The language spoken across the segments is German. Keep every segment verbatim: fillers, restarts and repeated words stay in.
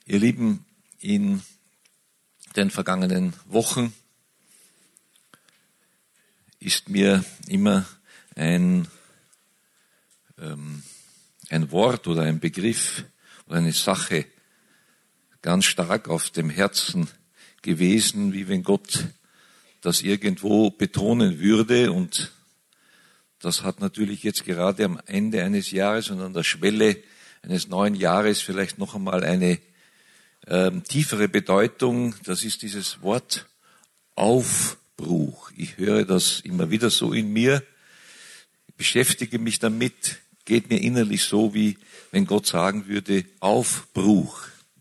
Ihr Lieben, in den vergangenen Wochen ist mir immer ein, ähm, ein Wort oder ein Begriff oder eine Sache ganz stark auf dem Herzen gewesen, wie wenn Gott das irgendwo betonen würde. Und das hat natürlich jetzt gerade am Ende eines Jahres und an der Schwelle eines neuen Jahres vielleicht noch einmal eine ähm, tiefere Bedeutung. Das ist dieses Wort Aufbruch. Ich höre das immer wieder so in mir, ich beschäftige mich damit, geht mir innerlich so, wie wenn Gott sagen würde, Aufbruch.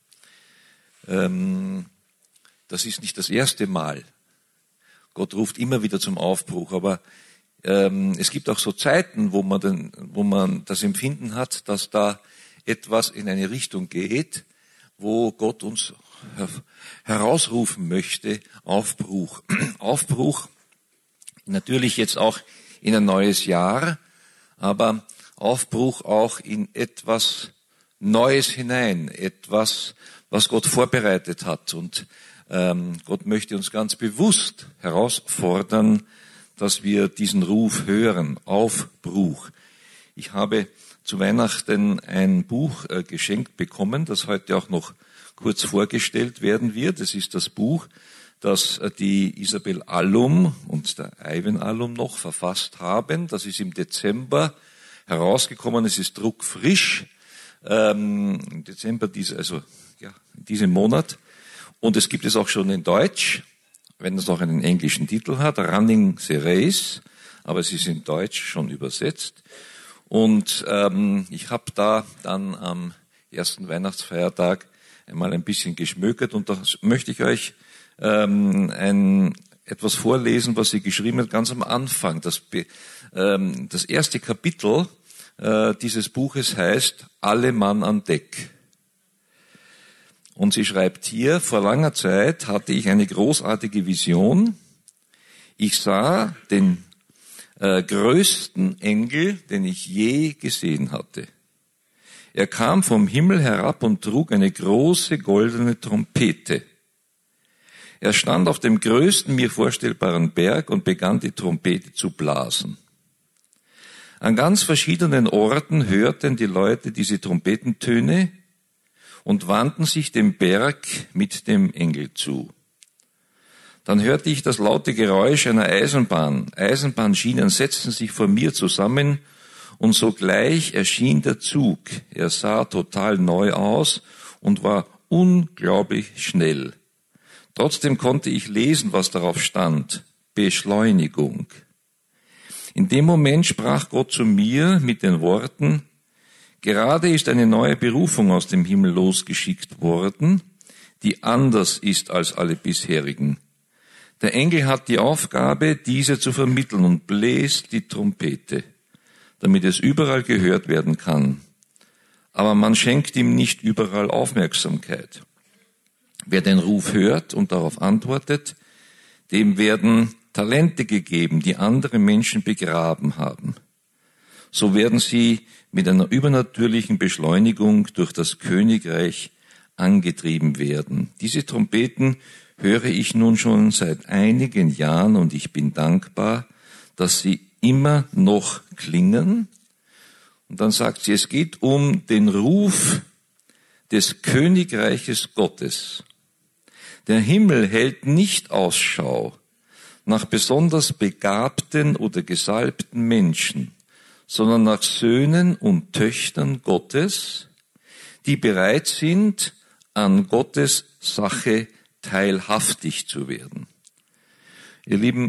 Ähm, das ist nicht das erste Mal. Gott ruft immer wieder zum Aufbruch, aber ähm, es gibt auch so Zeiten, wo man, den, wo man das Empfinden hat, dass da etwas in eine Richtung geht, wo Gott uns herausrufen möchte, Aufbruch. Aufbruch, natürlich jetzt auch in ein neues Jahr, aber Aufbruch auch in etwas Neues hinein, etwas, was Gott vorbereitet hat. Und ähm, Gott möchte uns ganz bewusst herausfordern, dass wir diesen Ruf hören, Aufbruch. Ich habe zu Weihnachten ein Buch äh, geschenkt bekommen, das heute auch noch kurz vorgestellt werden wird. Es ist das Buch, das äh, die Isabel Allum und der Ivan Allum noch verfasst haben. Das ist im Dezember herausgekommen. Es ist druckfrisch. Ähm, im Dezember, diese, also ja, in diesem Monat. Und es gibt es auch schon in Deutsch, wenn es auch einen englischen Titel hat, Running the Race, aber es ist in Deutsch schon übersetzt. Und ähm, ich habe da dann am ersten Weihnachtsfeiertag einmal ein bisschen geschmökert und da möchte ich euch ähm, ein, etwas vorlesen, was sie geschrieben hat, ganz am Anfang. Das, ähm, das erste Kapitel äh, dieses Buches heißt Alle Mann an Deck. Und sie schreibt hier, vor langer Zeit hatte ich eine großartige Vision. Ich sah den äh, größten Engel, den ich je gesehen hatte. Er kam vom Himmel herab und trug eine große goldene Trompete. Er stand auf dem größten mir vorstellbaren Berg und begann die Trompete zu blasen. An ganz verschiedenen Orten hörten die Leute diese Trompetentöne und wandten sich dem Berg mit dem Engel zu. Dann hörte ich das laute Geräusch einer Eisenbahn. Eisenbahnschienen setzten sich vor mir zusammen und sogleich erschien der Zug. Er sah total neu aus und war unglaublich schnell. Trotzdem konnte ich lesen, was darauf stand. Beschleunigung. In dem Moment sprach Gott zu mir mit den Worten, gerade ist eine neue Berufung aus dem Himmel losgeschickt worden, die anders ist als alle bisherigen. Der Engel hat die Aufgabe, diese zu vermitteln und bläst die Trompete, damit es überall gehört werden kann. Aber man schenkt ihm nicht überall Aufmerksamkeit. Wer den Ruf hört und darauf antwortet, dem werden Talente gegeben, die andere Menschen begraben haben. So werden sie mit einer übernatürlichen Beschleunigung durch das Königreich angetrieben werden. Diese Trompeten höre ich nun schon seit einigen Jahren und ich bin dankbar, dass sie immer noch klingen. Und dann sagt sie, es geht um den Ruf des Königreiches Gottes. Der Himmel hält nicht Ausschau nach besonders begabten oder gesalbten Menschen, sondern nach Söhnen und Töchtern Gottes, die bereit sind, an Gottes Sache teilhaftig zu werden. Ihr Lieben,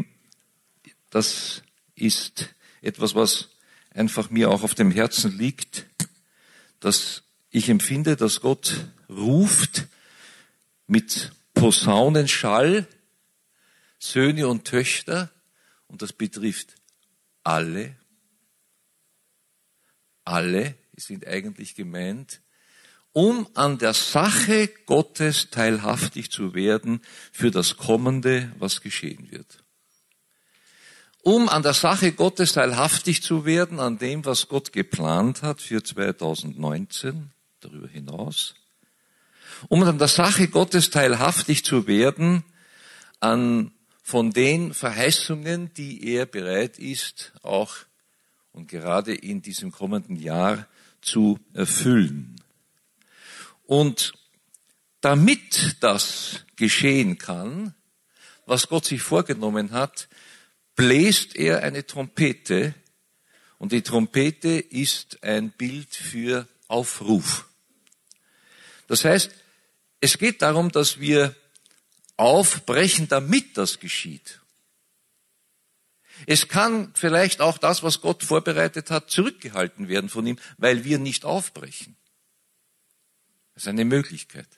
das ist etwas, was einfach mir auch auf dem Herzen liegt, dass ich empfinde, dass Gott ruft mit Posaunenschall, Söhne und Töchter, und das betrifft alle. Alle sind eigentlich gemeint, um an der Sache Gottes teilhaftig zu werden für das Kommende, was geschehen wird. Um an der Sache Gottes teilhaftig zu werden, an dem, was Gott geplant hat für zweitausendneunzehn, darüber hinaus. um an der Sache Gottes teilhaftig zu werden, an von den Verheißungen, die er bereit ist, auch und gerade in diesem kommenden Jahr zu erfüllen. Und damit das geschehen kann, was Gott sich vorgenommen hat, bläst er eine Trompete, und die Trompete ist ein Bild für Aufruf. Das heißt, es geht darum, dass wir aufbrechen, damit das geschieht. Es kann vielleicht auch das, was Gott vorbereitet hat, zurückgehalten werden von ihm, weil wir nicht aufbrechen. Das ist eine Möglichkeit.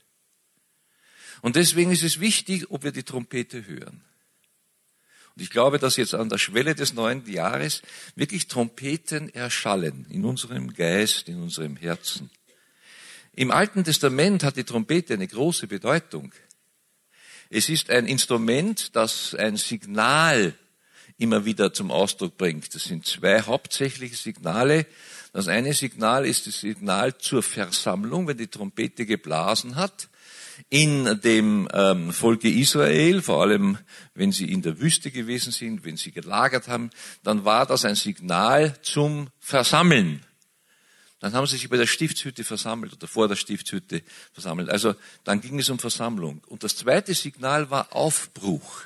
Und deswegen ist es wichtig, ob wir die Trompete hören. Und ich glaube, dass jetzt an der Schwelle des neuen Jahres wirklich Trompeten erschallen in unserem Geist, in unserem Herzen. Im Alten Testament hat die Trompete eine große Bedeutung. Es ist ein Instrument, das ein Signal immer wieder zum Ausdruck bringt. Das sind zwei hauptsächliche Signale. Das eine Signal ist das Signal zur Versammlung, wenn die Trompete geblasen hat. In dem ähm, Volke Israel, vor allem wenn sie in der Wüste gewesen sind, wenn sie gelagert haben, dann war das ein Signal zum Versammeln. Dann haben sie sich bei der Stiftshütte versammelt oder vor der Stiftshütte versammelt. Also dann ging es um Versammlung. Und das zweite Signal war Aufbruch.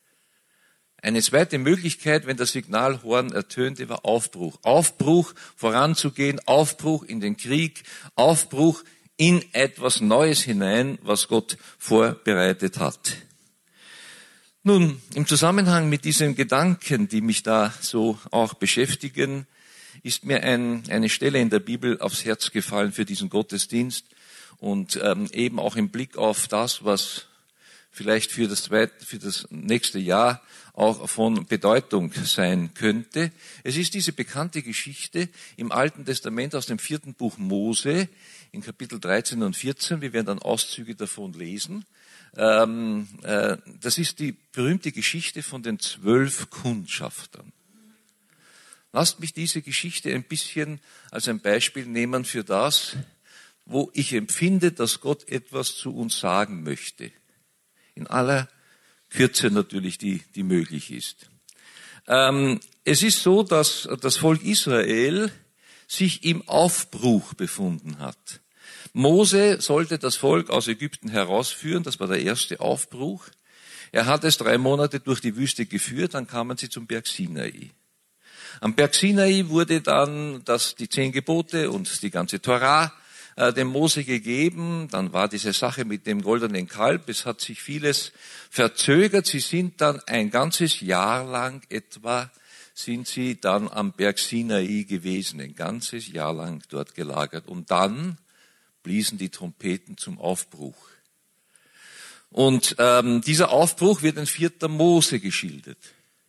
Eine zweite Möglichkeit, wenn das Signalhorn ertönte, war Aufbruch. Aufbruch, voranzugehen, Aufbruch in den Krieg, Aufbruch in etwas Neues hinein, was Gott vorbereitet hat. Nun, im Zusammenhang mit diesen Gedanken, die mich da so auch beschäftigen, ist mir ein, eine Stelle in der Bibel aufs Herz gefallen für diesen Gottesdienst und ähm, eben auch im Blick auf das, was vielleicht für das, zweite, für das nächste Jahr auch von Bedeutung sein könnte. Es ist diese bekannte Geschichte im Alten Testament aus dem vierten Buch Mose in Kapitel dreizehn und vierzehn. Wir werden dann Auszüge davon lesen. Ähm, äh, das ist die berühmte Geschichte von den zwölf Kundschaftern. Lasst mich diese Geschichte ein bisschen als ein Beispiel nehmen für das, wo ich empfinde, dass Gott etwas zu uns sagen möchte. In aller Kürze natürlich, die, die möglich ist. Ähm, es ist so, dass das Volk Israel sich im Aufbruch befunden hat. Mose sollte das Volk aus Ägypten herausführen, das war der erste Aufbruch. Er hat es drei Monate durch die Wüste geführt, dann kamen sie zum Berg Sinai. Am Berg Sinai wurde dann das, die zehn Gebote und die ganze Torah äh, dem Mose gegeben. Dann war diese Sache mit dem goldenen Kalb. Es hat sich vieles verzögert. Sie sind dann ein ganzes Jahr lang etwa, sind sie dann am Berg Sinai gewesen. Ein ganzes Jahr lang dort gelagert. Und dann bliesen die Trompeten zum Aufbruch. Und ähm, dieser Aufbruch wird in vierter Mose geschildert.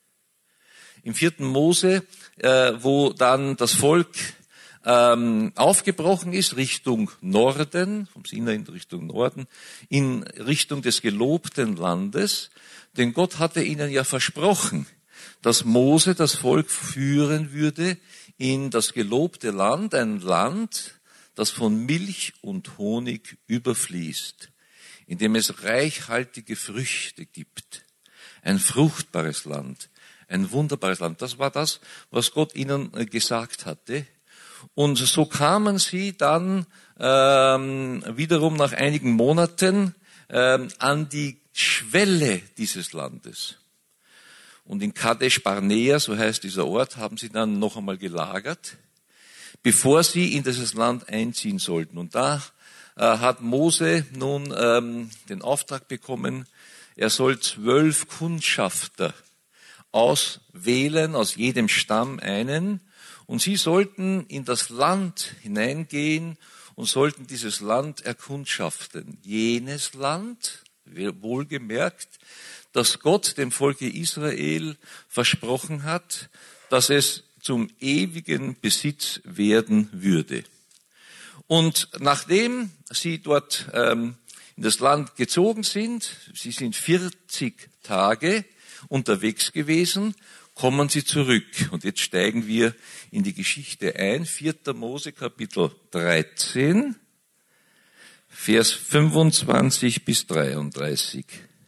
Im vierten Mose, äh, wo dann das Volk ähm, aufgebrochen ist, Richtung Norden, vom Sinai in Richtung Norden, in Richtung des gelobten Landes. Denn Gott hatte ihnen ja versprochen, dass Mose das Volk führen würde in das gelobte Land, ein Land, das von Milch und Honig überfließt, in dem es reichhaltige Früchte gibt, ein fruchtbares Land, ein wunderbares Land. Das war das, was Gott ihnen gesagt hatte. Und so kamen sie dann ähm, wiederum nach einigen Monaten ähm, an die Schwelle dieses Landes. Und in Kadesh Barnea, so heißt dieser Ort, haben sie dann noch einmal gelagert, bevor sie in dieses Land einziehen sollten. Und da äh, hat Mose nun ähm, den Auftrag bekommen, er soll zwölf Kundschafter auswählen, aus jedem Stamm einen, und sie sollten in das Land hineingehen und sollten dieses Land erkundschaften. Jenes Land, wohlgemerkt, dass Gott dem Volke Israel versprochen hat, dass es zum ewigen Besitz werden würde. Und nachdem sie dort ähm, in das Land gezogen sind, sie sind vierzig Tage unterwegs gewesen, kommen sie zurück. Und jetzt steigen wir in die Geschichte ein. vierter Mose Kapitel dreizehn, Vers fünfundzwanzig bis dreiunddreißig.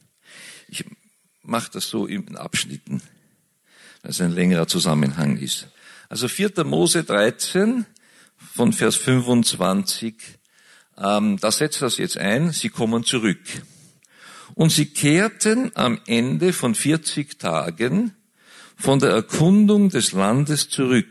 Ich mache das so in Abschnitten, weil es ein längerer Zusammenhang ist. Also vierter Mose dreizehn von Vers fünfundzwanzig, ähm, da setzt das jetzt ein, sie kommen zurück. Und sie kehrten am Ende von vierzig Tagen von der Erkundung des Landes zurück.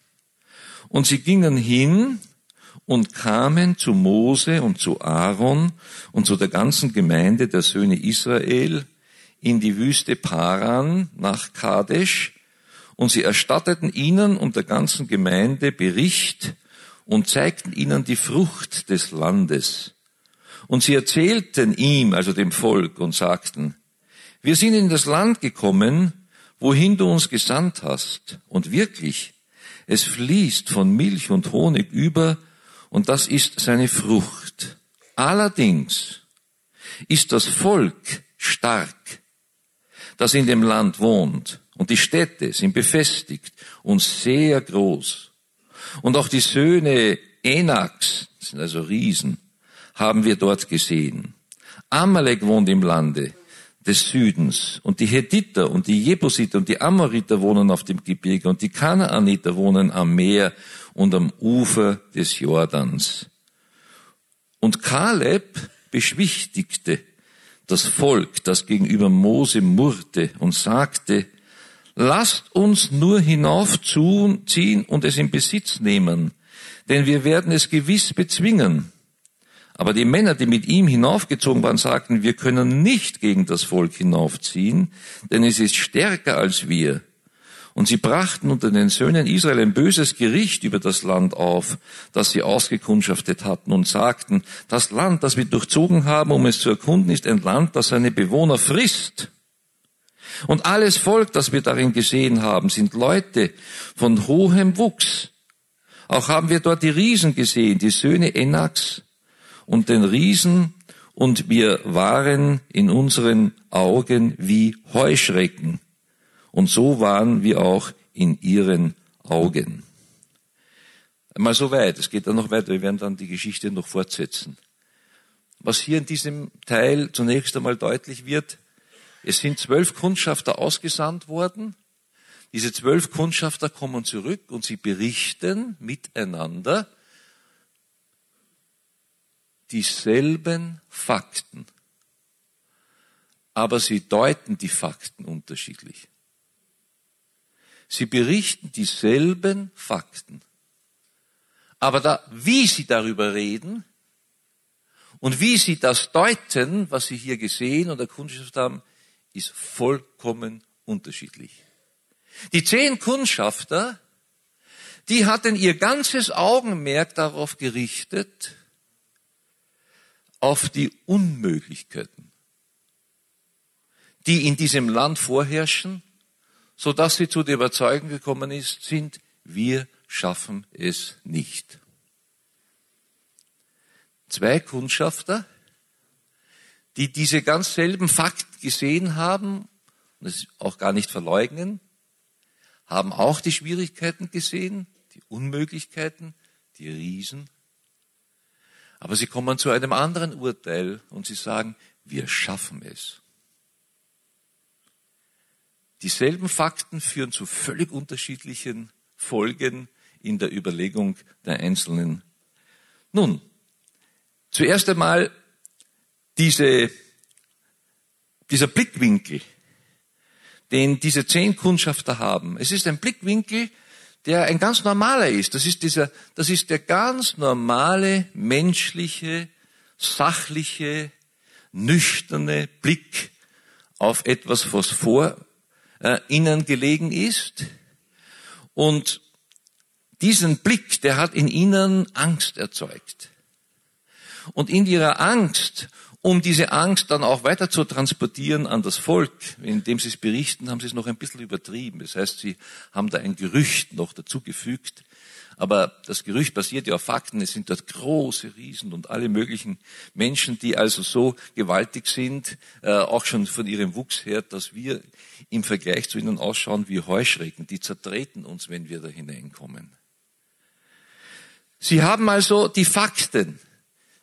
Und sie gingen hin und kamen zu Mose und zu Aaron und zu der ganzen Gemeinde der Söhne Israel in die Wüste Paran nach Kadesh. Und sie erstatteten ihnen und der ganzen Gemeinde Bericht und zeigten ihnen die Frucht des Landes. Und sie erzählten ihm, also dem Volk, und sagten, wir sind in das Land gekommen, wohin du uns gesandt hast. Und wirklich, es fließt von Milch und Honig über, und das ist seine Frucht. Allerdings ist das Volk stark, das in dem Land wohnt, und die Städte sind befestigt und sehr groß. Und auch die Söhne Enaks, das sind also Riesen, haben wir dort gesehen. Amalek wohnt im Lande des Südens und die Hethiter und die Jebusiter und die Amoriter wohnen auf dem Gebirge und die Kanaaniter wohnen am Meer und am Ufer des Jordans. Und Kaleb beschwichtigte das Volk, das gegenüber Mose murrte und sagte, lasst uns nur hinaufziehen und es in Besitz nehmen, denn wir werden es gewiss bezwingen. Aber die Männer, die mit ihm hinaufgezogen waren, sagten, wir können nicht gegen das Volk hinaufziehen, denn es ist stärker als wir. Und sie brachten unter den Söhnen Israel ein böses Gericht über das Land auf, das sie ausgekundschaftet hatten und sagten, das Land, das wir durchzogen haben, um es zu erkunden, ist ein Land, das seine Bewohner frisst. Und alles Volk, das wir darin gesehen haben, sind Leute von hohem Wuchs. Auch haben wir dort die Riesen gesehen, die Söhne Enaks und den Riesen, und wir waren in unseren Augen wie Heuschrecken. Und so waren wir auch in ihren Augen. Einmal so weit, es geht dann noch weiter, wir werden dann die Geschichte noch fortsetzen. Was hier in diesem Teil zunächst einmal deutlich wird, es sind zwölf Kundschafter ausgesandt worden. Diese zwölf Kundschafter kommen zurück und sie berichten miteinander dieselben Fakten. Aber sie deuten die Fakten unterschiedlich. Sie berichten dieselben Fakten. Aber da, wie sie darüber reden und wie sie das deuten, was sie hier gesehen und erkundet haben, ist vollkommen unterschiedlich. Die zehn Kundschafter, die hatten ihr ganzes Augenmerk darauf gerichtet, auf die Unmöglichkeiten, die in diesem Land vorherrschen, so dass sie zu der Überzeugung gekommen ist, sind, wir schaffen es nicht. Zwei Kundschafter, die diese ganz selben Fakten gesehen haben, und es auch gar nicht verleugnen, haben auch die Schwierigkeiten gesehen, die Unmöglichkeiten, die Riesen. Aber sie kommen zu einem anderen Urteil und sie sagen, wir schaffen es. Dieselben Fakten führen zu völlig unterschiedlichen Folgen in der Überlegung der Einzelnen. Nun, zuerst einmal diese, dieser Blickwinkel, den diese zehn Kundschafter haben. Es ist ein Blickwinkel, der ein ganz normaler ist. Das ist dieser, das ist der ganz normale, menschliche, sachliche, nüchterne Blick auf etwas, was vor äh, ihnen gelegen ist. Und diesen Blick, der hat in ihnen Angst erzeugt. Und in ihrer Angst, um diese Angst dann auch weiter zu transportieren an das Volk, indem sie es berichten, haben sie es noch ein bisschen übertrieben. Das heißt, sie haben da ein Gerücht noch dazugefügt. Aber das Gerücht basiert ja auf Fakten. Es sind dort große Riesen und alle möglichen Menschen, die also so gewaltig sind, äh, auch schon von ihrem Wuchs her, dass wir im Vergleich zu ihnen ausschauen wie Heuschrecken. Die zertreten uns, wenn wir da hineinkommen. Sie haben also die Fakten,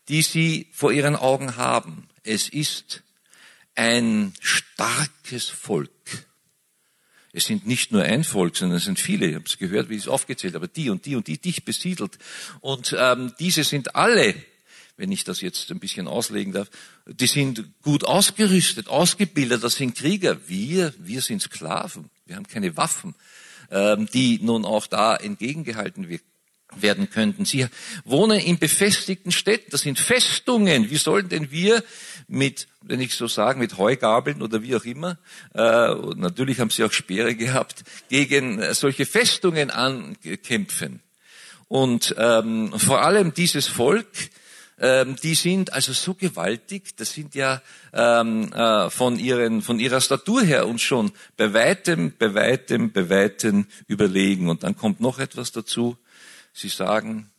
die sie vor ihren Augen haben. Es ist ein starkes Volk. Es sind nicht nur ein Volk, sondern es sind viele. Ich habe es gehört, wie ich es aufgezählt habe. Die und die und die dicht besiedelt. Und ähm, diese sind alle, wenn ich das jetzt ein bisschen auslegen darf, die sind gut ausgerüstet, ausgebildet. Das sind Krieger. Wir, wir sind Sklaven. Wir haben keine Waffen, ähm, die nun auch da entgegengehalten wird. werden könnten. Sie wohnen in befestigten Städten, das sind Festungen. Wie sollen denn wir mit, wenn ich so sage, mit Heugabeln oder wie auch immer, äh, natürlich haben sie auch Speere gehabt, gegen solche Festungen ankämpfen. Und ähm, vor allem dieses Volk, ähm, die sind also so gewaltig, das sind ja ähm, äh, von ihren, von ihrer Statur her uns schon bei weitem, bei weitem, bei weitem überlegen. Und dann kommt noch etwas dazu. Sie sagen,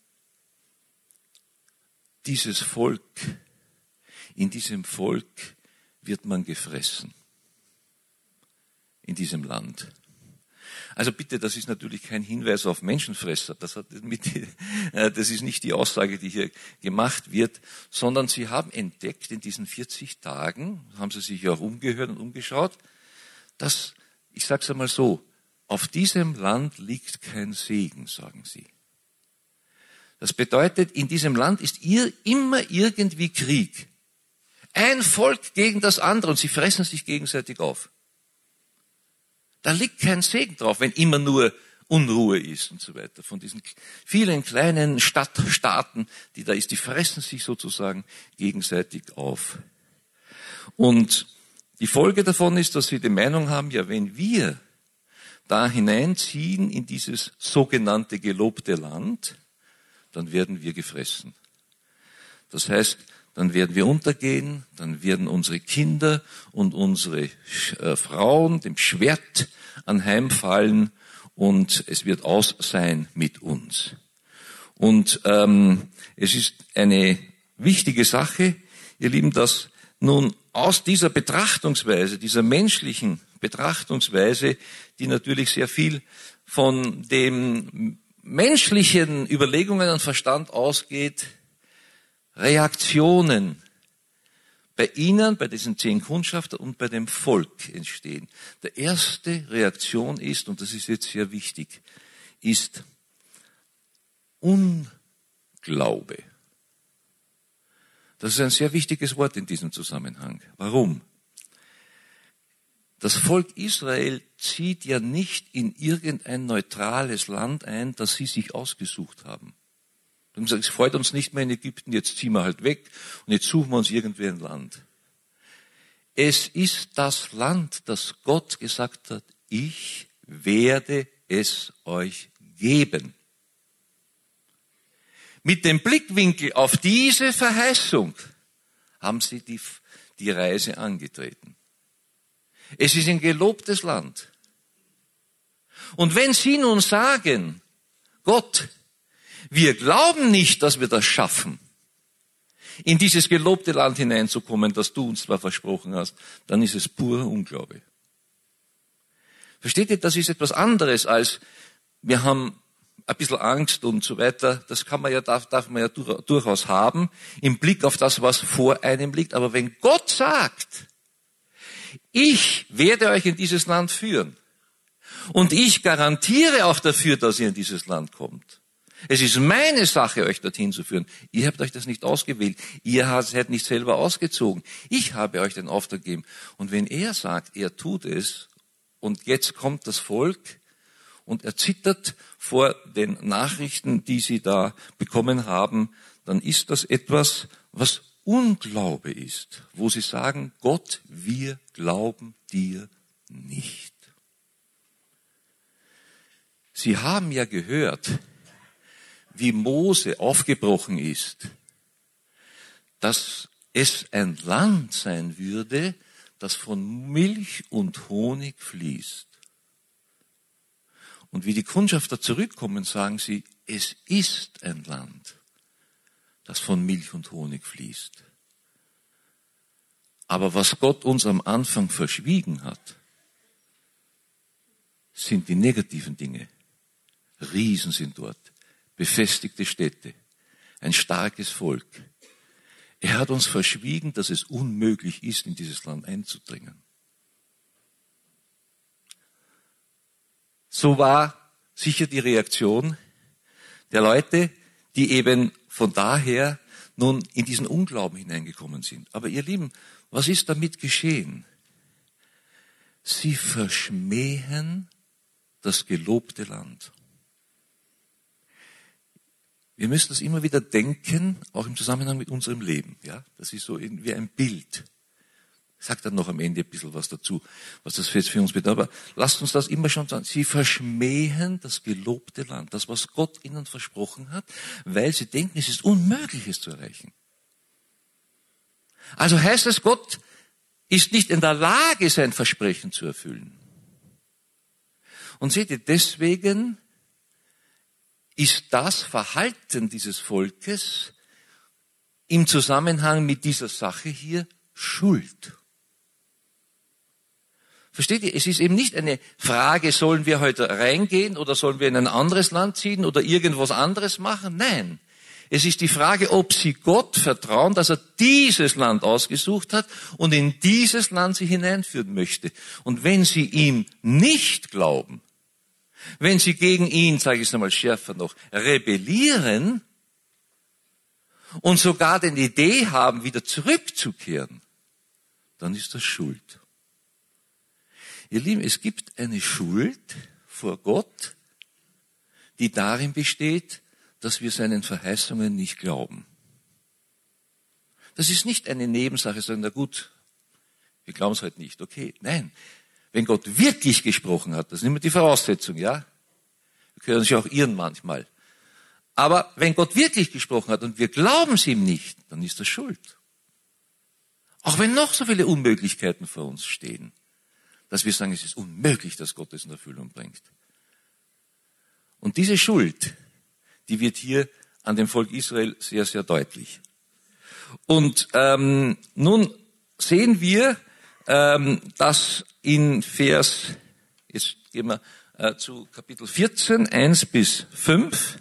dieses Volk, in diesem Volk wird man gefressen. In diesem Land. Also bitte, das ist natürlich kein Hinweis auf Menschenfresser. Das, hat mit, das ist nicht die Aussage, die hier gemacht wird, sondern sie haben entdeckt in diesen vierzig Tagen, haben sie sich auch umgehört und umgeschaut, dass, ich sage es einmal so, auf diesem Land liegt kein Segen, sagen sie. Das bedeutet, in diesem Land ist ihr immer irgendwie Krieg. Ein Volk gegen das andere und sie fressen sich gegenseitig auf. Da liegt kein Segen drauf, wenn immer nur Unruhe ist und so weiter. Von diesen vielen kleinen Stadtstaaten, die da ist, die fressen sich sozusagen gegenseitig auf. Und die Folge davon ist, dass sie die Meinung haben, ja, wenn wir da hineinziehen in dieses sogenannte gelobte Land, dann werden wir gefressen. Das heißt, dann werden wir untergehen, dann werden unsere Kinder und unsere äh, Frauen dem Schwert anheimfallen und es wird aus sein mit uns. Und ähm, es ist eine wichtige Sache, ihr Lieben, dass nun aus dieser Betrachtungsweise, dieser menschlichen Betrachtungsweise, die natürlich sehr viel von dem menschlichen Überlegungen und Verstand ausgeht, Reaktionen bei ihnen, bei diesen zehn Kundschaftern und bei dem Volk entstehen. Die erste Reaktion ist, und das ist jetzt sehr wichtig, ist Unglaube. Das ist ein sehr wichtiges Wort in diesem Zusammenhang. Warum? Das Volk Israel zieht ja nicht in irgendein neutrales Land ein, das sie sich ausgesucht haben. Sie haben gesagt, es freut uns nicht mehr in Ägypten, jetzt ziehen wir halt weg und jetzt suchen wir uns irgendwie ein Land. Es ist das Land, das Gott gesagt hat, ich werde es euch geben. Mit dem Blickwinkel auf diese Verheißung haben sie die, die Reise angetreten. Es ist ein gelobtes Land. Und wenn Sie nun sagen, Gott, wir glauben nicht, dass wir das schaffen, in dieses gelobte Land hineinzukommen, das du uns zwar versprochen hast, dann ist es purer Unglaube. Versteht ihr, das ist etwas anderes als, wir haben ein bisschen Angst und so weiter. Das kann man ja, darf, darf man ja durchaus haben, im Blick auf das, was vor einem liegt. Aber wenn Gott sagt, ich werde euch in dieses Land führen und ich garantiere auch dafür, dass ihr in dieses Land kommt. Es ist meine Sache, euch dorthin zu führen. Ihr habt euch das nicht ausgewählt. Ihr seid nicht selber ausgezogen. Ich habe euch den Auftrag gegeben. Und wenn er sagt, er tut es und jetzt kommt das Volk und er zittert vor den Nachrichten, die sie da bekommen haben, dann ist das etwas, was Unglaube ist, wo sie sagen, Gott, wir glauben dir nicht. Sie haben ja gehört, wie Mose aufgebrochen ist, dass es ein Land sein würde, das von Milch und Honig fließt. Und wie die Kundschafter zurückkommen, sagen sie, es ist ein Land, das von Milch und Honig fließt. Aber was Gott uns am Anfang verschwiegen hat, sind die negativen Dinge. Riesen sind dort, befestigte Städte, ein starkes Volk. Er hat uns verschwiegen, dass es unmöglich ist, in dieses Land einzudringen. So war sicher die Reaktion der Leute, die eben von daher nun in diesen Unglauben hineingekommen sind. Aber ihr Lieben, was ist damit geschehen? Sie verschmähen das gelobte Land. Wir müssen das immer wieder denken, auch im Zusammenhang mit unserem Leben. Ja, das ist so wie ein Bild. Ich sage dann noch am Ende ein bisschen was dazu, was das jetzt für uns bedeutet. Aber lasst uns das immer schon sagen. Sie verschmähen das gelobte Land, das, was Gott ihnen versprochen hat, weil sie denken, es ist unmöglich, es zu erreichen. Also heißt es, Gott ist nicht in der Lage, sein Versprechen zu erfüllen. Und seht ihr, deswegen ist das Verhalten dieses Volkes im Zusammenhang mit dieser Sache hier Schuld. Versteht ihr? Es ist eben nicht eine Frage, sollen wir heute reingehen oder sollen wir in ein anderes Land ziehen oder irgendwas anderes machen? Nein. Es ist die Frage, ob sie Gott vertrauen, dass er dieses Land ausgesucht hat und in dieses Land sie hineinführen möchte. Und wenn sie ihm nicht glauben, wenn sie gegen ihn, sage ich es einmal schärfer noch, rebellieren und sogar die Idee haben, wieder zurückzukehren, dann ist das Schuld. Ihr Lieben, es gibt eine Schuld vor Gott, die darin besteht, dass wir seinen Verheißungen nicht glauben. Das ist nicht eine Nebensache, sagen, na gut, wir glauben es halt nicht. Okay, nein. Wenn Gott wirklich gesprochen hat, das ist immer die Voraussetzung, ja. Wir können uns ja auch irren manchmal. Aber wenn Gott wirklich gesprochen hat und wir glauben es ihm nicht, dann ist das Schuld. Auch wenn noch so viele Unmöglichkeiten vor uns stehen, dass wir sagen, es ist unmöglich, dass Gott es in Erfüllung bringt. Und diese Schuld, die wird hier an dem Volk Israel sehr, sehr deutlich. Und ähm, nun sehen wir, ähm, dass in Vers, jetzt gehen wir äh, zu Kapitel vierzehn, eins bis fünf,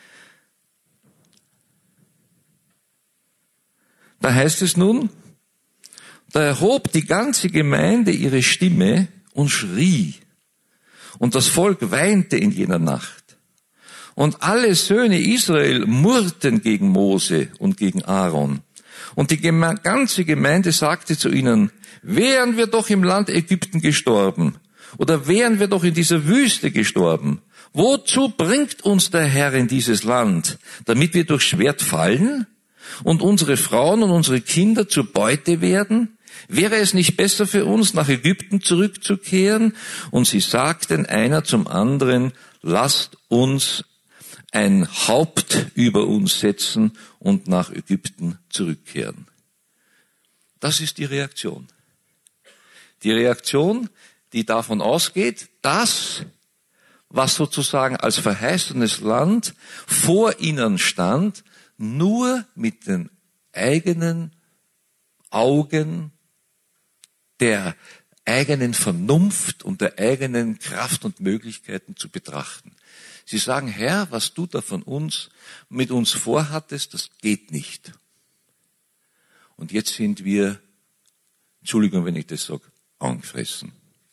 da heißt es nun, da erhob die ganze Gemeinde ihre Stimme und schrie, und das Volk weinte in jener Nacht. Und alle Söhne Israel murrten gegen Mose und gegen Aaron. Und die geme- ganze Gemeinde sagte zu ihnen, wären wir doch im Land Ägypten gestorben, oder wären wir doch in dieser Wüste gestorben. Wozu bringt uns der Herr in dieses Land, damit wir durch Schwert fallen und unsere Frauen und unsere Kinder zur Beute werden? Wäre es nicht besser für uns, nach Ägypten zurückzukehren? Und sie sagten einer zum anderen, lasst uns ein Haupt über uns setzen und nach Ägypten zurückkehren. Das ist die Reaktion. Die Reaktion, die davon ausgeht, dass, was sozusagen als verheißenes Land vor ihnen stand, nur mit den eigenen Augen der eigenen Vernunft und der eigenen Kraft und Möglichkeiten zu betrachten. Sie sagen, Herr, was du da von uns, mit uns vorhattest, das geht nicht. Und jetzt sind wir, Entschuldigung, wenn ich das sage, angefressen.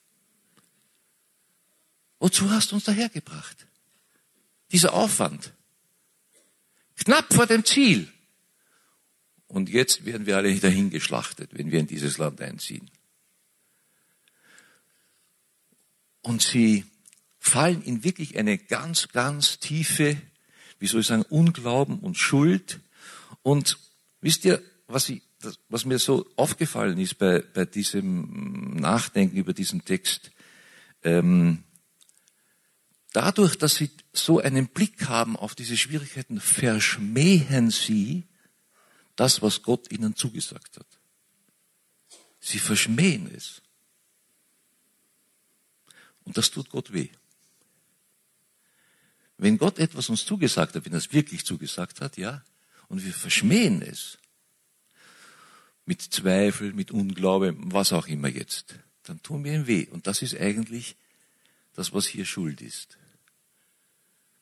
Wozu hast du uns dahergebracht? Dieser Aufwand. Knapp vor dem Ziel. Und jetzt werden wir alle dahingeschlachtet, wenn wir in dieses Land einziehen. Und sie fallen in wirklich eine ganz, ganz tiefe, wie soll ich sagen, Unglauben und Schuld. Und wisst ihr, was, ich, das, was mir so aufgefallen ist bei, bei diesem Nachdenken über diesen Text, ähm, dadurch, dass sie so einen Blick haben auf diese Schwierigkeiten, verschmähen sie das, was Gott ihnen zugesagt hat. Sie verschmähen es. Und das tut Gott weh. Wenn Gott etwas uns zugesagt hat, wenn er es wirklich zugesagt hat, ja, und wir verschmähen es, mit Zweifel, mit Unglaube, was auch immer jetzt, dann tun wir ihm weh. Und das ist eigentlich das, was hier Schuld ist.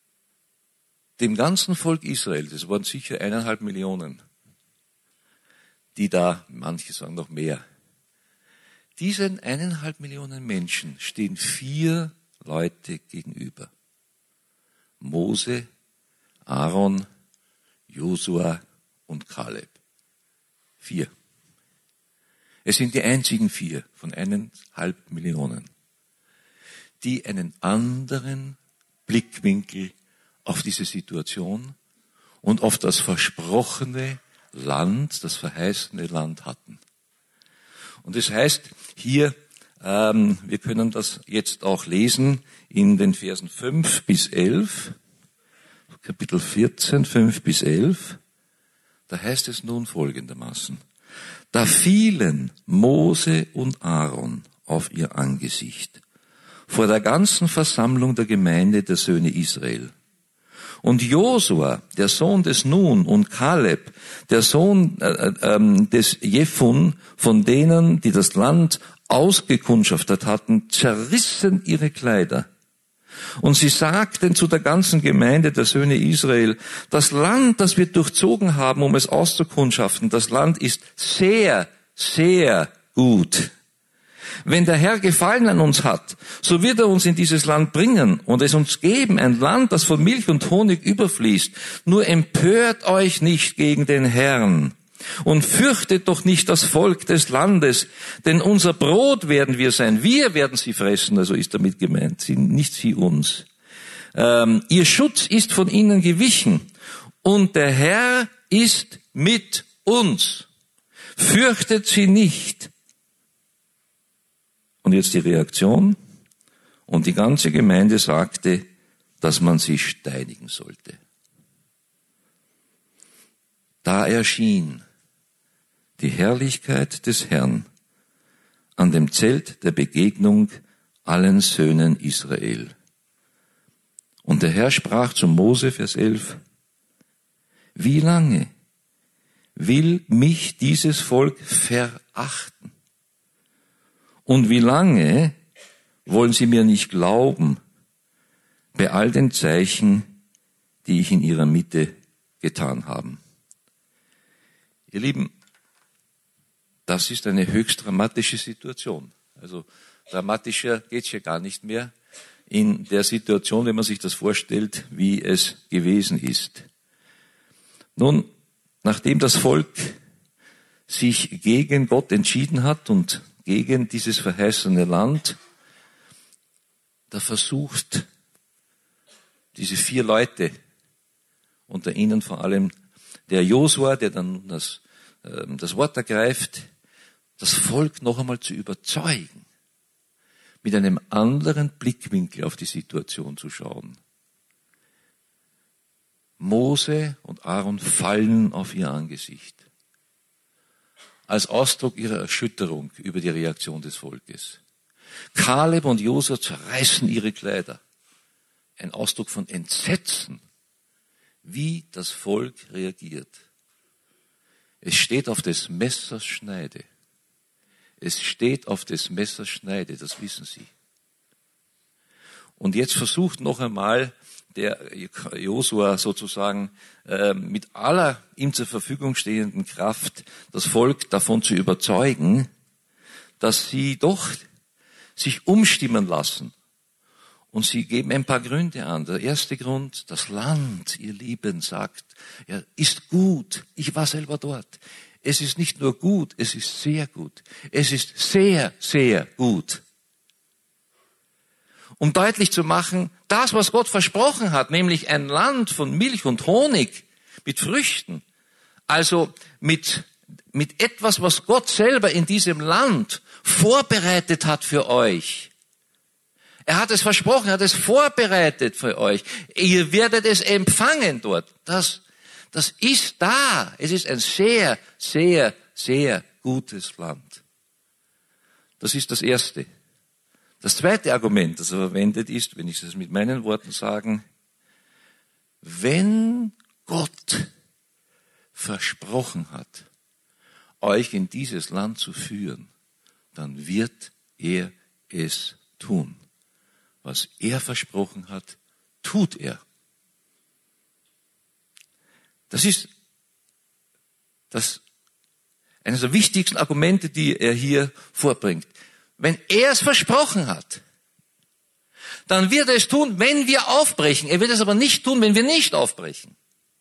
Dem ganzen Volk Israel, das waren sicher eineinhalb Millionen, die da, manche sagen noch mehr. Diesen eineinhalb Millionen Menschen stehen vier Leute gegenüber. Mose, Aaron, Josua und Kaleb. Vier. Es sind die einzigen vier von eineinhalb Millionen, die einen anderen Blickwinkel auf diese Situation und auf das versprochene Land, das verheißene Land hatten. Und das heißt hier, ähm, wir können das jetzt auch lesen in den Versen fünf bis elf, Kapitel vierzehn, fünf bis elf. Da heißt es nun folgendermaßen: Da fielen Mose und Aaron auf ihr Angesicht vor der ganzen Versammlung der Gemeinde der Söhne Israel. Und Josua, der Sohn des Nun, und Kaleb, der Sohn äh, äh, des Jephun, von denen, die das Land ausgekundschaftet hatten, zerrissen ihre Kleider. Und sie sagten zu der ganzen Gemeinde der Söhne Israel: Das Land, das wir durchzogen haben, um es auszukundschaften, das Land ist sehr, sehr gut. Wenn der Herr Gefallen an uns hat, so wird er uns in dieses Land bringen und es uns geben, ein Land, das von Milch und Honig überfließt. Nur empört euch nicht gegen den Herrn und fürchtet doch nicht das Volk des Landes, denn unser Brot werden wir sein. Wir werden sie fressen, also ist damit gemeint, nicht sie uns. Ähm, ihr Schutz ist von ihnen gewichen und der Herr ist mit uns. Fürchtet sie nicht. Und jetzt die Reaktion. Und die ganze Gemeinde sagte, dass man sie steinigen sollte. Da erschien die Herrlichkeit des Herrn an dem Zelt der Begegnung allen Söhnen Israel. Und der Herr sprach zu Mose, Vers elf, wie lange will mich dieses Volk verachten? Und wie lange wollen sie mir nicht glauben bei all den Zeichen, die ich in ihrer Mitte getan habe? Ihr Lieben, das ist eine höchst dramatische Situation. Also dramatischer geht's hier gar nicht mehr in der Situation, wenn man sich das vorstellt, wie es gewesen ist. Nun, nachdem das Volk sich gegen Gott entschieden hat und gegen dieses verheißene Land, da versucht diese vier Leute, unter ihnen vor allem der Josua, der dann das, äh, das Wort ergreift, das Volk noch einmal zu überzeugen, mit einem anderen Blickwinkel auf die Situation zu schauen. Mose und Aaron fallen auf ihr Angesicht, als Ausdruck ihrer Erschütterung über die Reaktion des Volkes. Kaleb und Josua zerreißen ihre Kleider, ein Ausdruck von Entsetzen, wie das Volk reagiert. Es steht auf des Messers Schneide. Es steht auf des Messers Schneide, das wissen sie. Und jetzt versucht noch einmal der Josua sozusagen äh, mit aller ihm zur Verfügung stehenden Kraft das Volk davon zu überzeugen, dass sie doch sich umstimmen lassen. Und sie geben ein paar Gründe an. Der erste Grund, das Land, ihr Lieben, sagt, ja, ist gut. Ich war selber dort. Es ist nicht nur gut, es ist sehr gut. Es ist sehr, sehr gut. Um deutlich zu machen, das, was Gott versprochen hat, nämlich ein Land von Milch und Honig mit Früchten, also mit, mit etwas, was Gott selber in diesem Land vorbereitet hat für euch. Er hat es versprochen, er hat es vorbereitet für euch. Ihr werdet es empfangen dort. Das, das ist da. Es ist ein sehr, sehr, sehr gutes Land. Das ist das Erste. Das zweite Argument, das er verwendet, ist, wenn ich es mit meinen Worten sagen, wenn Gott versprochen hat, euch in dieses Land zu führen, dann wird er es tun. Was er versprochen hat, tut er. Das ist das eines der wichtigsten Argumente, die er hier vorbringt. Wenn er es versprochen hat, dann wird er es tun, wenn wir aufbrechen. Er wird es aber nicht tun, wenn wir nicht aufbrechen.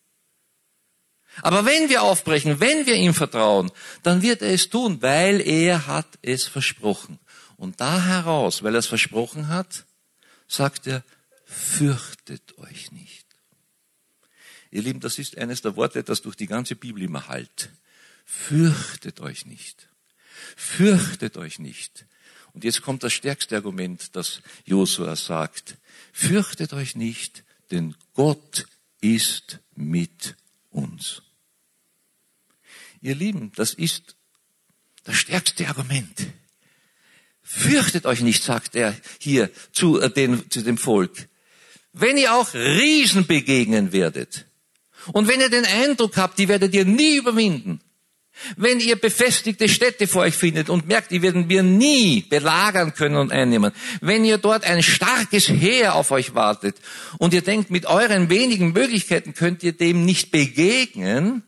Aber wenn wir aufbrechen, wenn wir ihm vertrauen, dann wird er es tun, weil er hat es versprochen. Und da heraus, weil er es versprochen hat, sagt er, fürchtet euch nicht. Ihr Lieben, das ist eines der Worte, das durch die ganze Bibel immer hallt. Fürchtet euch nicht. Fürchtet euch nicht. Und jetzt kommt das stärkste Argument, das Josua sagt. Fürchtet euch nicht, denn Gott ist mit uns. Ihr Lieben, das ist das stärkste Argument. Fürchtet euch nicht, sagt er hier zu, äh, den, zu dem Volk. Wenn ihr auch Riesen begegnen werdet und wenn ihr den Eindruck habt, die werdet ihr nie überwinden, wenn ihr befestigte Städte vor euch findet und merkt, die werden wir nie belagern können und einnehmen, wenn ihr dort ein starkes Heer auf euch wartet und ihr denkt, mit euren wenigen Möglichkeiten könnt ihr dem nicht begegnen,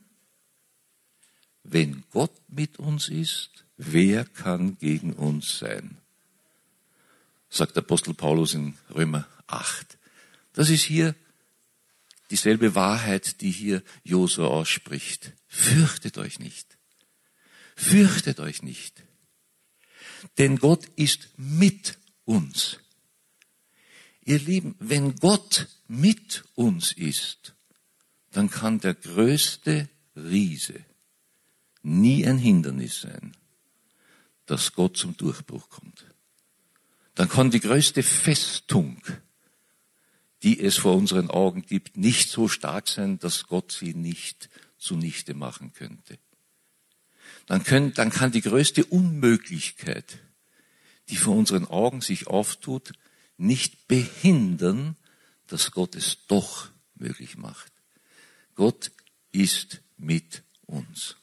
wenn Gott mit uns ist, wer kann gegen uns sein? Sagt der Apostel Paulus in Römer acht. Das ist hier dieselbe Wahrheit, die hier Josua ausspricht. Fürchtet euch nicht. Fürchtet euch nicht. Denn Gott ist mit uns. Ihr Lieben, wenn Gott mit uns ist, dann kann der größte Riese nie ein Hindernis sein, dass Gott zum Durchbruch kommt. Dann kann die größte Festung, die es vor unseren Augen gibt, nicht so stark sein, dass Gott sie nicht zunichte machen könnte. Dann, können, dann kann die größte Unmöglichkeit, die vor unseren Augen sich auftut, nicht behindern, dass Gott es doch möglich macht. Gott ist mit uns.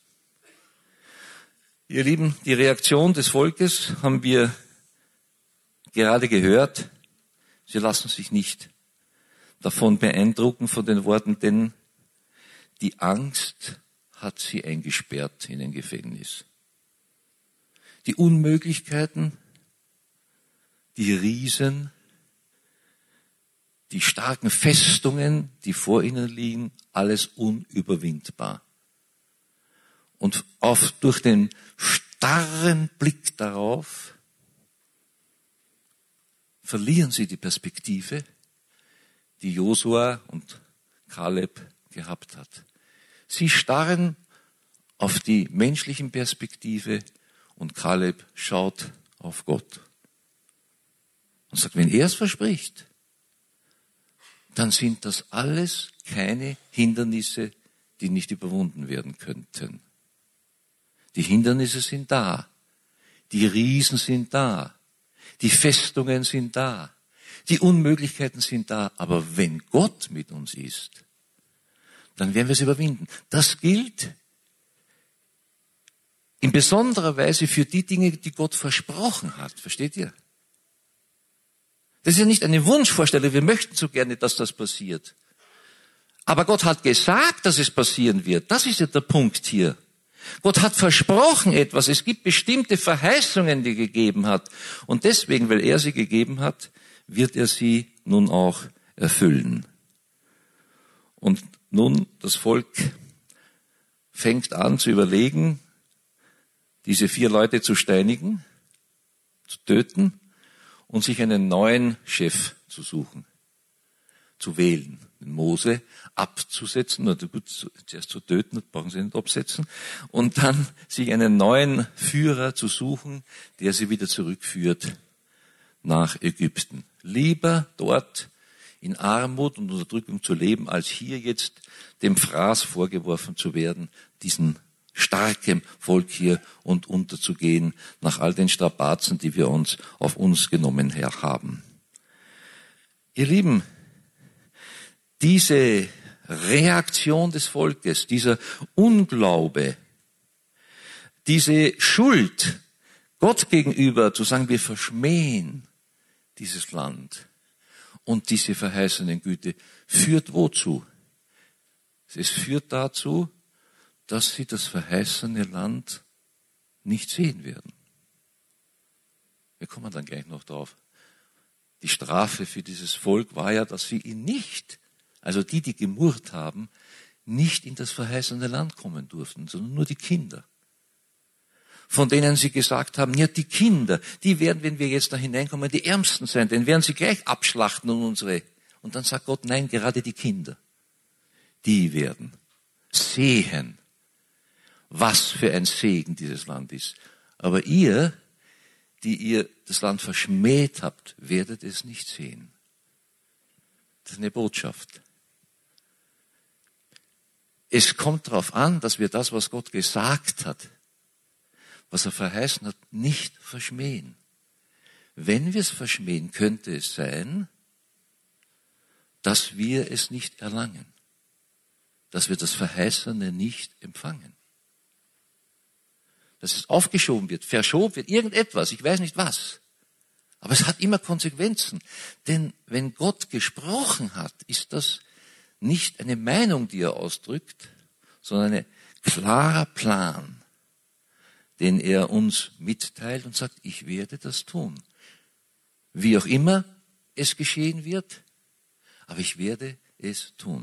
Ihr Lieben, die Reaktion des Volkes haben wir gerade gehört. Sie lassen sich nicht davon beeindrucken von den Worten, denn die Angst hat sie eingesperrt in ein Gefängnis. Die Unmöglichkeiten, die Riesen, die starken Festungen, die vor ihnen liegen, alles unüberwindbar. Und auf, durch den starren Blick darauf verlieren sie die Perspektive, die Josua und Kaleb gehabt hat. Sie starren auf die menschlichen Perspektive und Kaleb schaut auf Gott und sagt, wenn er es verspricht, dann sind das alles keine Hindernisse, die nicht überwunden werden könnten. Die Hindernisse sind da, die Riesen sind da, die Festungen sind da, die Unmöglichkeiten sind da, aber wenn Gott mit uns ist, dann werden wir es überwinden. Das gilt in besonderer Weise für die Dinge, die Gott versprochen hat. Versteht ihr? Das ist ja nicht eine Wunschvorstellung, wir möchten so gerne, dass das passiert. Aber Gott hat gesagt, dass es passieren wird. Das ist ja der Punkt hier. Gott hat versprochen etwas. Es gibt bestimmte Verheißungen, die er gegeben hat. Und deswegen, weil er sie gegeben hat, wird er sie nun auch erfüllen. Und nun, das Volk fängt an zu überlegen, diese vier Leute zu steinigen, zu töten und sich einen neuen Chef zu suchen, zu wählen, den Mose abzusetzen, oder gut, zuerst zu töten, das brauchen sie nicht absetzen, und dann sich einen neuen Führer zu suchen, der sie wieder zurückführt nach Ägypten. Lieber dort in Armut und Unterdrückung zu leben, als hier jetzt dem Fraß vorgeworfen zu werden, diesen starken Volk hier und unterzugehen, nach all den Strapazen, die wir uns auf uns genommen haben. Ihr Lieben, diese Reaktion des Volkes, dieser Unglaube, diese Schuld Gott gegenüber, zu sagen, wir verschmähen dieses Land und diese verheißenen Güte, führt wozu? Es führt dazu, dass sie das verheißene Land nicht sehen werden. Wir kommen dann gleich noch drauf. Die Strafe für dieses Volk war ja, dass sie ihn nicht, also die, die gemurrt haben, nicht in das verheißene Land kommen durften, sondern nur die Kinder. Von denen sie gesagt haben, ja, die Kinder, die werden, wenn wir jetzt da hineinkommen, die Ärmsten sein, den werden sie gleich abschlachten und unsere. Und dann sagt Gott, nein, gerade die Kinder, die werden sehen, was für ein Segen dieses Land ist. Aber ihr, die ihr das Land verschmäht habt, werdet es nicht sehen. Das ist eine Botschaft. Es kommt darauf an, dass wir das, was Gott gesagt hat, was er verheißen hat, nicht verschmähen. Wenn wir es verschmähen, könnte es sein, dass wir es nicht erlangen, dass wir das Verheißene nicht empfangen. Dass es aufgeschoben wird, verschoben wird, irgendetwas, ich weiß nicht was. Aber es hat immer Konsequenzen. Denn wenn Gott gesprochen hat, ist das nicht eine Meinung, die er ausdrückt, sondern ein klarer Plan, den er uns mitteilt und sagt, ich werde das tun. Wie auch immer es geschehen wird, aber ich werde es tun.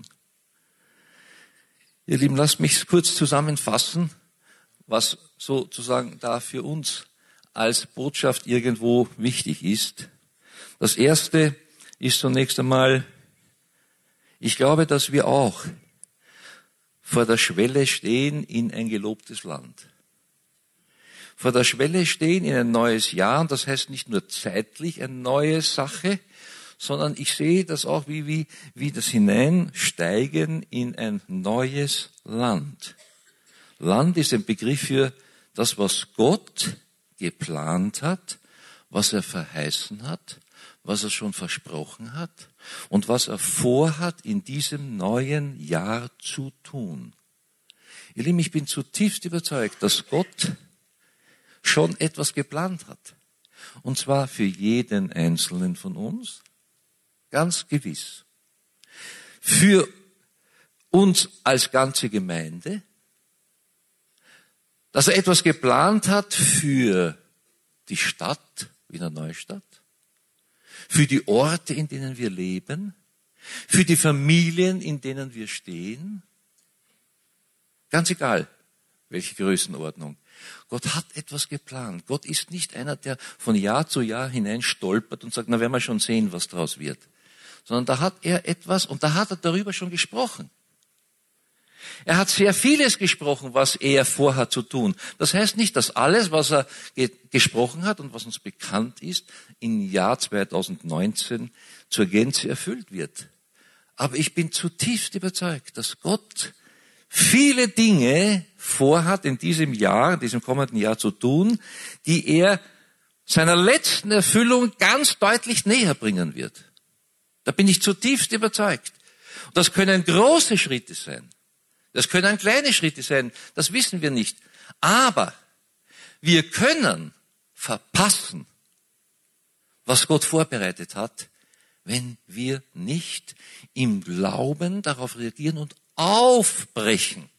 Ihr Lieben, lasst mich kurz zusammenfassen, was sozusagen da für uns als Botschaft irgendwo wichtig ist. Das erste ist zunächst einmal, ich glaube, dass wir auch vor der Schwelle stehen in ein gelobtes Land. Vor der Schwelle stehen in ein neues Jahr, und das heißt nicht nur zeitlich eine neue Sache, sondern ich sehe das auch wie, wie, wie das Hineinsteigen in ein neues Land. Land ist ein Begriff für das, was Gott geplant hat, was er verheißen hat, was er schon versprochen hat und was er vorhat, in diesem neuen Jahr zu tun. Ihr Lieben, ich bin zutiefst überzeugt, dass Gott schon etwas geplant hat. Und zwar für jeden Einzelnen von uns, ganz gewiss. Für uns als ganze Gemeinde, dass er etwas geplant hat für die Stadt, Wiener Neustadt, für die Orte, in denen wir leben, für die Familien, in denen wir stehen. Ganz egal, welche Größenordnung. Gott hat etwas geplant. Gott ist nicht einer, der von Jahr zu Jahr hinein stolpert und sagt, na, werden wir schon sehen, was draus wird. Sondern da hat er etwas, und da hat er darüber schon gesprochen. Er hat sehr vieles gesprochen, was er vorhat zu tun. Das heißt nicht, dass alles, was er ge- gesprochen hat und was uns bekannt ist, im Jahr zweitausendneunzehn zur Gänze erfüllt wird. Aber ich bin zutiefst überzeugt, dass Gott viele Dinge vorhat, in diesem Jahr, in diesem kommenden Jahr zu tun, die er seiner letzten Erfüllung ganz deutlich näher bringen wird. Da bin ich zutiefst überzeugt. Und das können große Schritte sein. Das können kleine Schritte sein. Das wissen wir nicht. Aber wir können verpassen, was Gott vorbereitet hat, wenn wir nicht im Glauben darauf reagieren und aufbrechen,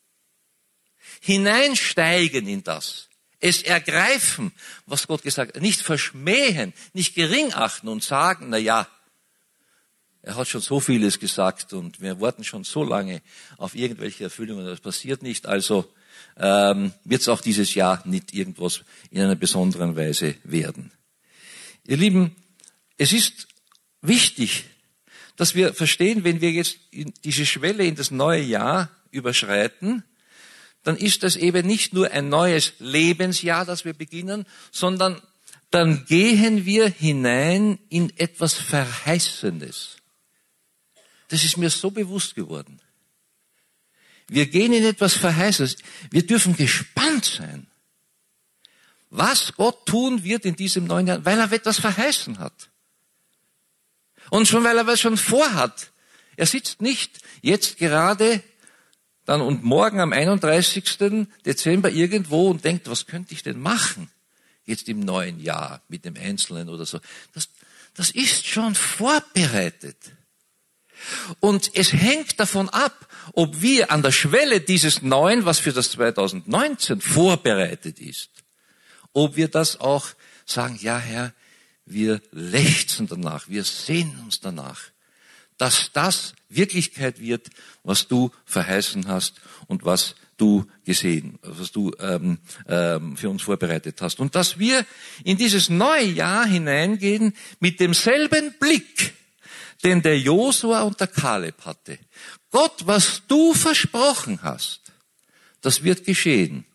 hineinsteigen in das, es ergreifen, was Gott gesagt hat, nicht verschmähen, nicht gering achten und sagen, na ja, er hat schon so vieles gesagt und wir warten schon so lange auf irgendwelche Erfüllungen, das passiert nicht, also ähm, wird es auch dieses Jahr nicht irgendwas in einer besonderen Weise werden. Ihr Lieben, es ist wichtig, dass wir verstehen, wenn wir jetzt diese Schwelle in das neue Jahr überschreiten, dann ist das eben nicht nur ein neues Lebensjahr, das wir beginnen, sondern dann gehen wir hinein in etwas Verheißendes. Das ist mir so bewusst geworden. Wir gehen in etwas Verheißendes. Wir dürfen gespannt sein, was Gott tun wird in diesem neuen Jahr, weil er etwas verheißen hat. Und schon, weil er was schon vorhat. Er sitzt nicht jetzt gerade dann und morgen am einunddreißigsten Dezember irgendwo und denkt, was könnte ich denn machen jetzt im neuen Jahr mit dem Einzelnen oder so. Das, das ist schon vorbereitet. Und es hängt davon ab, ob wir an der Schwelle dieses Neuen, was für das zweitausendneunzehn vorbereitet ist, ob wir das auch sagen, ja Herr, wir lechzen danach, wir sehnen uns danach, dass das Wirklichkeit wird, was du verheißen hast und was du gesehen, was du ähm, ähm, für uns vorbereitet hast. Und dass wir in dieses neue Jahr hineingehen mit demselben Blick, den der Josua und der Kaleb hatte. Gott, was du versprochen hast, das wird geschehen.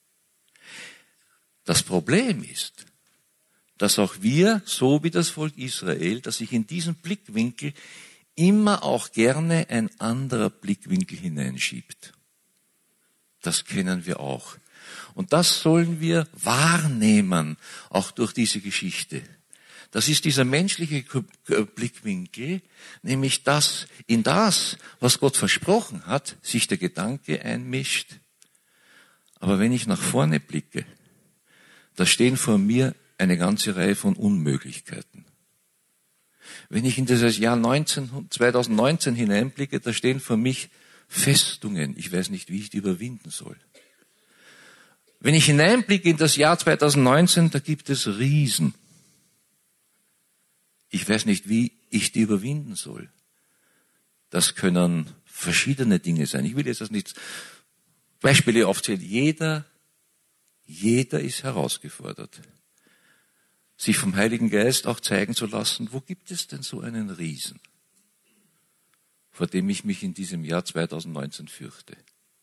Das Problem ist, dass auch wir, so wie das Volk Israel, dass sich in diesen Blickwinkel immer auch gerne ein anderer Blickwinkel hineinschiebt. Das kennen wir auch. Und das sollen wir wahrnehmen, auch durch diese Geschichte. Das ist dieser menschliche Blickwinkel, nämlich dass in das, was Gott versprochen hat, sich der Gedanke einmischt. Aber wenn ich nach vorne blicke, da stehen vor mir eine ganze Reihe von Unmöglichkeiten. Wenn ich in das Jahr zweitausendneunzehn hineinblicke, da stehen vor mich Festungen. Ich weiß nicht, wie ich die überwinden soll. Wenn ich hineinblicke in das Jahr zweitausendneunzehn, da gibt es Riesen. Ich weiß nicht, wie ich die überwinden soll. Das können verschiedene Dinge sein. Ich will jetzt das nicht Beispiele aufzählen. Jeder, jeder ist herausgefordert, sich vom Heiligen Geist auch zeigen zu lassen, wo gibt es denn so einen Riesen, vor dem ich mich in diesem Jahr zweitausendneunzehn fürchte.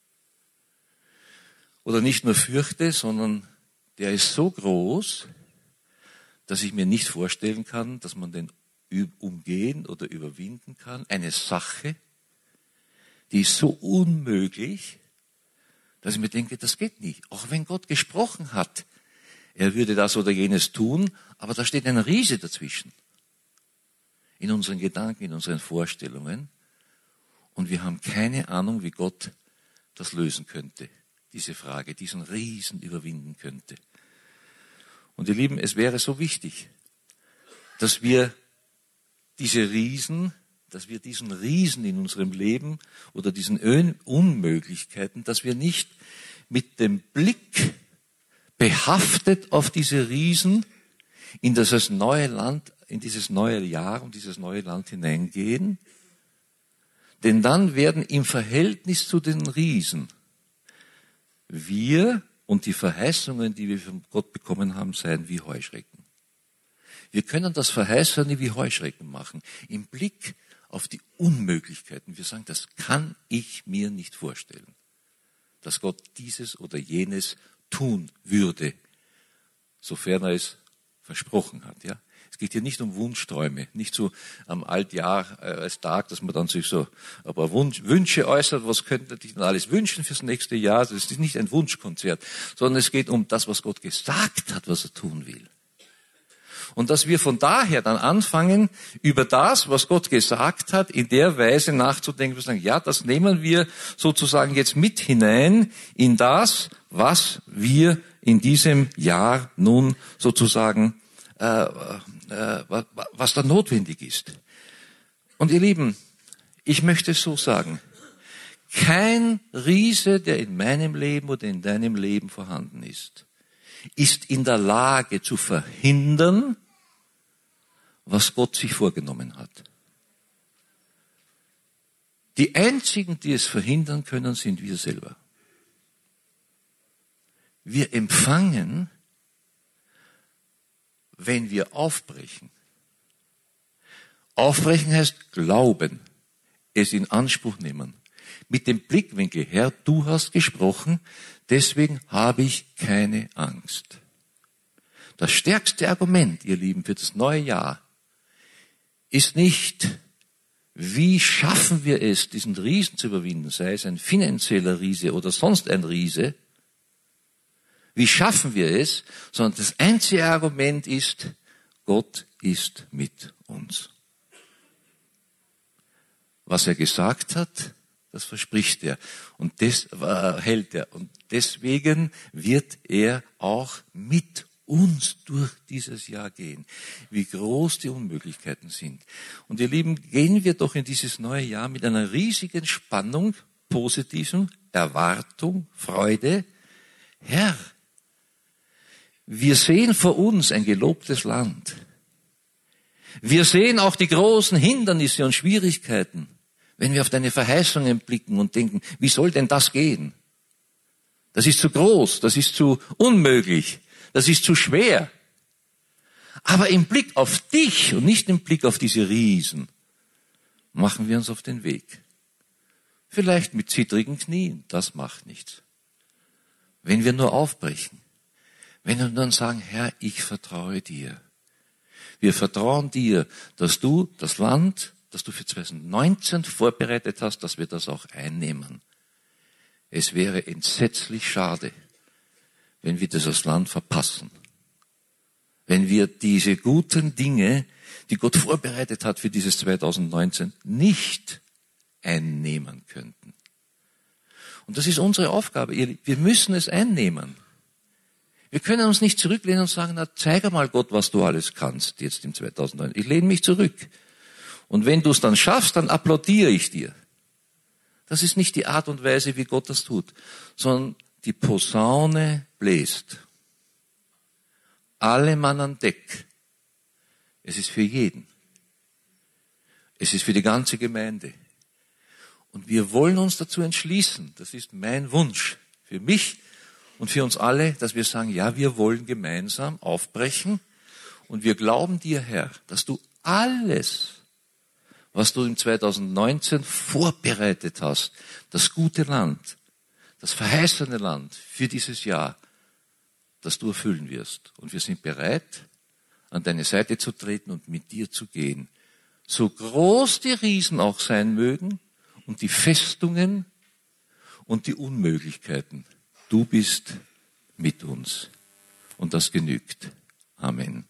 Oder nicht nur fürchte, sondern der ist so groß, dass ich mir nicht vorstellen kann, dass man den umgehen oder überwinden kann. Eine Sache, die ist so unmöglich, dass ich mir denke, das geht nicht. Auch wenn Gott gesprochen hat, er würde das oder jenes tun, aber da steht ein Riese dazwischen. In unseren Gedanken, in unseren Vorstellungen. Und wir haben keine Ahnung, wie Gott das lösen könnte, diese Frage, diesen Riesen überwinden könnte. Und ihr Lieben, es wäre so wichtig, dass wir diese Riesen, dass wir diesen Riesen in unserem Leben oder diesen Unmöglichkeiten, dass wir nicht mit dem Blick behaftet auf diese Riesen in dieses neue Land, in dieses neue Jahr und dieses neue Land hineingehen. Denn dann werden im Verhältnis zu den Riesen wir und die Verheißungen, die wir von Gott bekommen haben, sein wie Heuschrecken. Wir können das Verheißene wie Heuschrecken machen, im Blick auf die Unmöglichkeiten. Wir sagen, das kann ich mir nicht vorstellen, dass Gott dieses oder jenes tun würde, sofern er es versprochen hat. Ja, es geht hier nicht um Wunschträume, nicht so am Altjahr äh, als Tag, dass man dann sich so ein paar Wunsch, Wünsche äußert, was könnte ich denn alles wünschen fürs nächste Jahr. Das ist nicht ein Wunschkonzert, sondern es geht um das, was Gott gesagt hat, was er tun will. Und dass wir von daher dann anfangen, über das, was Gott gesagt hat, in der Weise nachzudenken, wir sagen, ja, das nehmen wir sozusagen jetzt mit hinein in das, was wir in diesem Jahr nun sozusagen, äh, äh, was da notwendig ist. Und ihr Lieben, ich möchte es so sagen, kein Riese, der in meinem Leben oder in deinem Leben vorhanden ist, ist in der Lage zu verhindern, was Gott sich vorgenommen hat. Die einzigen, die es verhindern können, sind wir selber. Wir empfangen, wenn wir aufbrechen. Aufbrechen heißt glauben, es in Anspruch nehmen. Mit dem Blickwinkel, Herr, du hast gesprochen, deswegen habe ich keine Angst. Das stärkste Argument, ihr Lieben, für das neue Jahr ist nicht, wie schaffen wir es, diesen Riesen zu überwinden, sei es ein finanzieller Riese oder sonst ein Riese. Wie schaffen wir es? Sondern das einzige Argument ist, Gott ist mit uns. Was er gesagt hat, das verspricht er und das äh, hält er. Und deswegen wird er auch mit uns durch dieses Jahr gehen, wie groß die Unmöglichkeiten sind. Und ihr Lieben, gehen wir doch in dieses neue Jahr mit einer riesigen Spannung, positiven Erwartung, Freude. Herr, wir sehen vor uns ein gelobtes Land. Wir sehen auch die großen Hindernisse und Schwierigkeiten, wenn wir auf deine Verheißungen blicken und denken, wie soll denn das gehen? Das ist zu groß, das ist zu unmöglich, das ist zu schwer. Aber im Blick auf dich und nicht im Blick auf diese Riesen machen wir uns auf den Weg. Vielleicht mit zittrigen Knien, das macht nichts. Wenn wir nur aufbrechen, wenn wir dann sagen, Herr, ich vertraue dir. Wir vertrauen dir, dass du das Land, das du für zwanzig neunzehn vorbereitet hast, dass wir das auch einnehmen. Es wäre entsetzlich schade, wenn wir dieses Land verpassen. Wenn wir diese guten Dinge, die Gott vorbereitet hat für dieses zwanzig neunzehn, nicht einnehmen könnten. Und das ist unsere Aufgabe. Wir müssen es einnehmen. Wir können uns nicht zurücklehnen und sagen, na, zeig mal Gott, was du alles kannst jetzt im zwanzig neunzehn. Ich lehne mich zurück. Und wenn du es dann schaffst, dann applaudiere ich dir. Das ist nicht die Art und Weise, wie Gott das tut, sondern die Posaune bläst. Alle Mann an Deck. Es ist für jeden. Es ist für die ganze Gemeinde. Und wir wollen uns dazu entschließen, das ist mein Wunsch für mich und für uns alle, dass wir sagen, ja, wir wollen gemeinsam aufbrechen und wir glauben dir, Herr, dass du alles, was du im zwanzig neunzehn vorbereitet hast, das gute Land, das verheißene Land für dieses Jahr, dass du erfüllen wirst. Und wir sind bereit, an deine Seite zu treten und mit dir zu gehen. So groß die Riesen auch sein mögen und die Festungen und die Unmöglichkeiten, du bist mit uns. Und das genügt. Amen.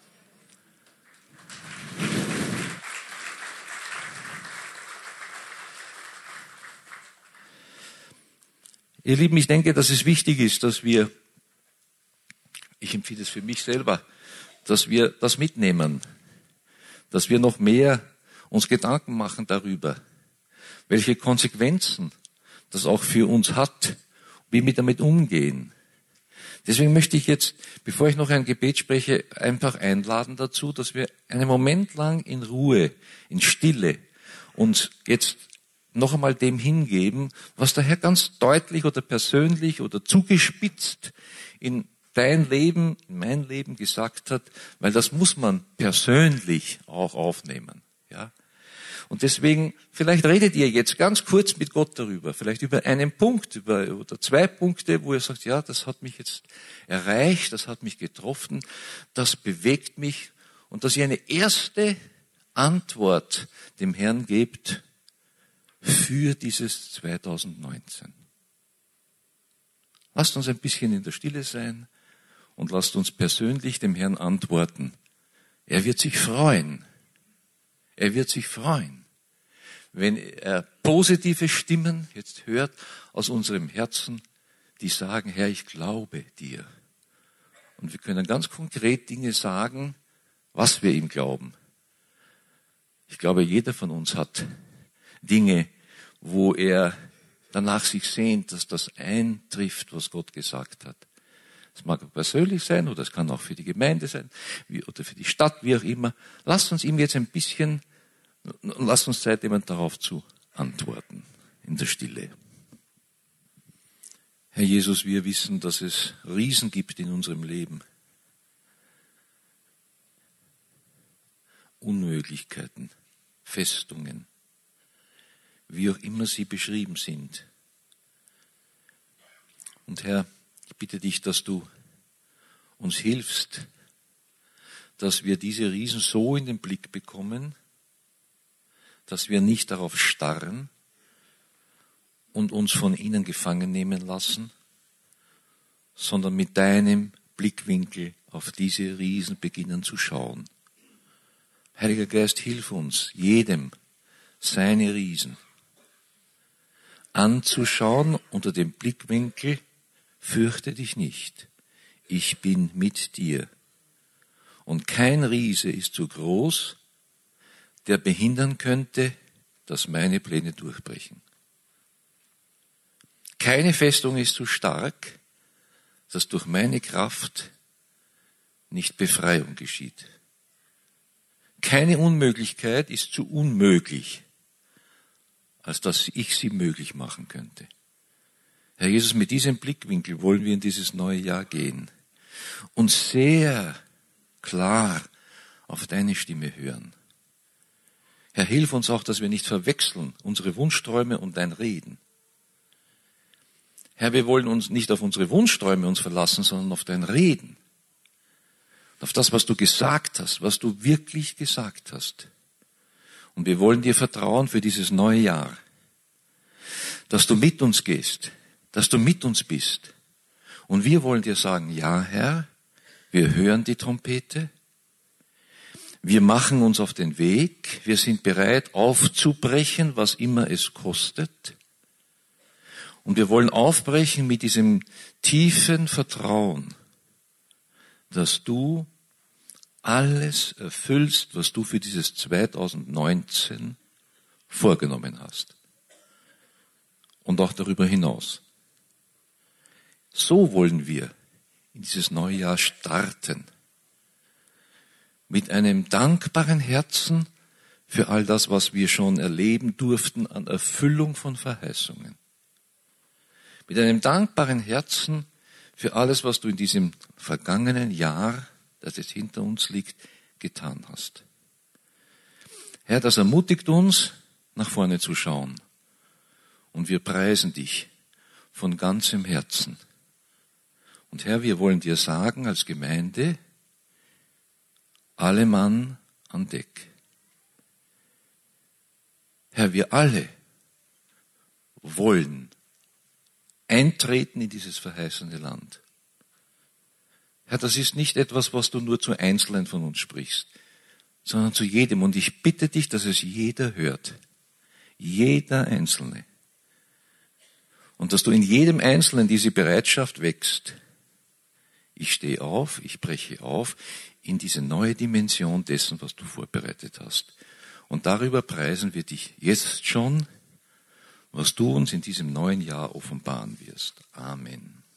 Ihr Lieben, ich denke, dass es wichtig ist, dass wir, ich empfehle es für mich selber, dass wir das mitnehmen, dass wir noch mehr uns Gedanken machen darüber, welche Konsequenzen das auch für uns hat, wie wir damit umgehen. Deswegen möchte ich jetzt, bevor ich noch ein Gebet spreche, einfach einladen dazu, dass wir einen Moment lang in Ruhe, in Stille uns jetzt noch einmal dem hingeben, was der Herr ganz deutlich oder persönlich oder zugespitzt in dein Leben, in mein Leben gesagt hat, weil das muss man persönlich auch aufnehmen, ja. Und deswegen, vielleicht redet ihr jetzt ganz kurz mit Gott darüber, vielleicht über einen Punkt, über, oder zwei Punkte, wo ihr sagt, ja, das hat mich jetzt erreicht, das hat mich getroffen, das bewegt mich, und dass ihr eine erste Antwort dem Herrn gebt für dieses zwanzig neunzehn. Lasst uns ein bisschen in der Stille sein und lasst uns persönlich dem Herrn antworten. Er wird sich freuen. Er wird sich freuen, wenn er positive Stimmen jetzt hört aus unserem Herzen, die sagen, Herr, ich glaube dir. Und wir können ganz konkret Dinge sagen, was wir ihm glauben. Ich glaube, jeder von uns hat Dinge, wo er danach sich sehnt, dass das eintrifft, was Gott gesagt hat. Es mag persönlich sein oder es kann auch für die Gemeinde sein wie, oder für die Stadt, wie auch immer. Lasst uns ihm jetzt ein bisschen, lasst uns Zeit nehmen, darauf zu antworten in der Stille. Herr Jesus, wir wissen, dass es Riesen gibt in unserem Leben. Unmöglichkeiten, Festungen, wie auch immer sie beschrieben sind. Und Herr, ich bitte dich, dass du uns hilfst, dass wir diese Riesen so in den Blick bekommen, dass wir nicht darauf starren und uns von ihnen gefangen nehmen lassen, sondern mit deinem Blickwinkel auf diese Riesen beginnen zu schauen. Heiliger Geist, hilf uns, jedem seine Riesen anzuschauen unter dem Blickwinkel, fürchte dich nicht, ich bin mit dir. Und kein Riese ist zu groß, der behindern könnte, dass meine Pläne durchbrechen. Keine Festung ist zu stark, dass durch meine Kraft nicht Befreiung geschieht. Keine Unmöglichkeit ist zu unmöglich, als dass ich sie möglich machen könnte. Herr Jesus, mit diesem Blickwinkel wollen wir in dieses neue Jahr gehen und sehr klar auf deine Stimme hören. Herr, hilf uns auch, dass wir nicht verwechseln unsere Wunschträume und dein Reden. Herr, wir wollen uns nicht auf unsere Wunschträume uns verlassen, sondern auf dein Reden. Auf das, was du gesagt hast, was du wirklich gesagt hast. Und wir wollen dir vertrauen für dieses neue Jahr, dass du mit uns gehst, dass du mit uns bist. Und wir wollen dir sagen, ja, Herr, wir hören die Trompete, wir machen uns auf den Weg, wir sind bereit aufzubrechen, was immer es kostet. Und wir wollen aufbrechen mit diesem tiefen Vertrauen, dass du alles erfüllst, was du für dieses zweitausendneunzehn vorgenommen hast. Und auch darüber hinaus. So wollen wir in dieses neue Jahr starten. Mit einem dankbaren Herzen für all das, was wir schon erleben durften an Erfüllung von Verheißungen. Mit einem dankbaren Herzen für alles, was du in diesem vergangenen Jahr, das jetzt hinter uns liegt, getan hast. Herr, das ermutigt uns, nach vorne zu schauen. Und wir preisen dich von ganzem Herzen. Und Herr, wir wollen dir sagen als Gemeinde, alle Mann an Deck. Herr, wir alle wollen eintreten in dieses verheißene Land. Herr, das ist nicht etwas, was du nur zu Einzelnen von uns sprichst, sondern zu jedem. Und ich bitte dich, dass es jeder hört. Jeder Einzelne. Und dass du in jedem Einzelnen diese Bereitschaft wächst. Ich stehe auf, ich breche auf in diese neue Dimension dessen, was du vorbereitet hast. Und darüber preisen wir dich jetzt schon, was du uns in diesem neuen Jahr offenbaren wirst. Amen.